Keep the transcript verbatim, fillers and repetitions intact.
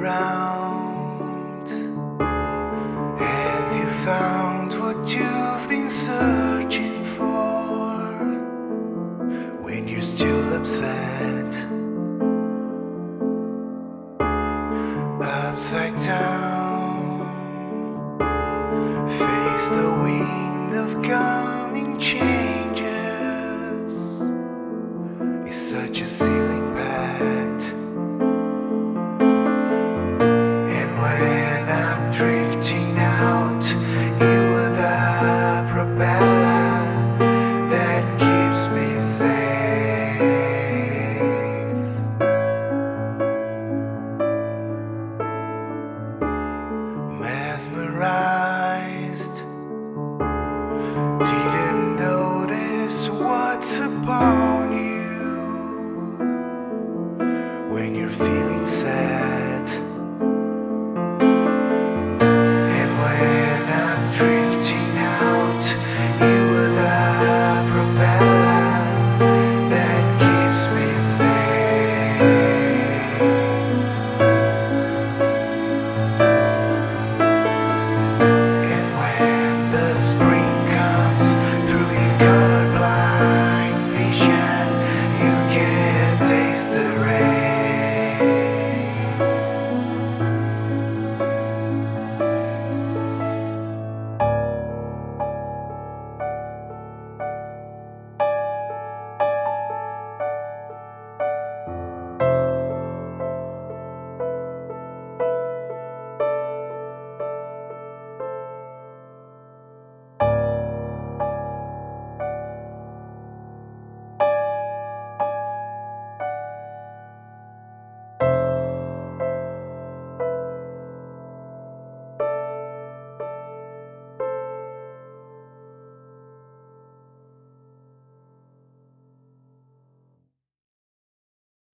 around. Have you found what you've been searching for? When you're still upset, upside down, face the wind of coming changes. It's such a ceiling pact. And when I'm drifting out, you are the propeller that keeps me safe. Mesmerized, didn't notice what's upon you when you're feeling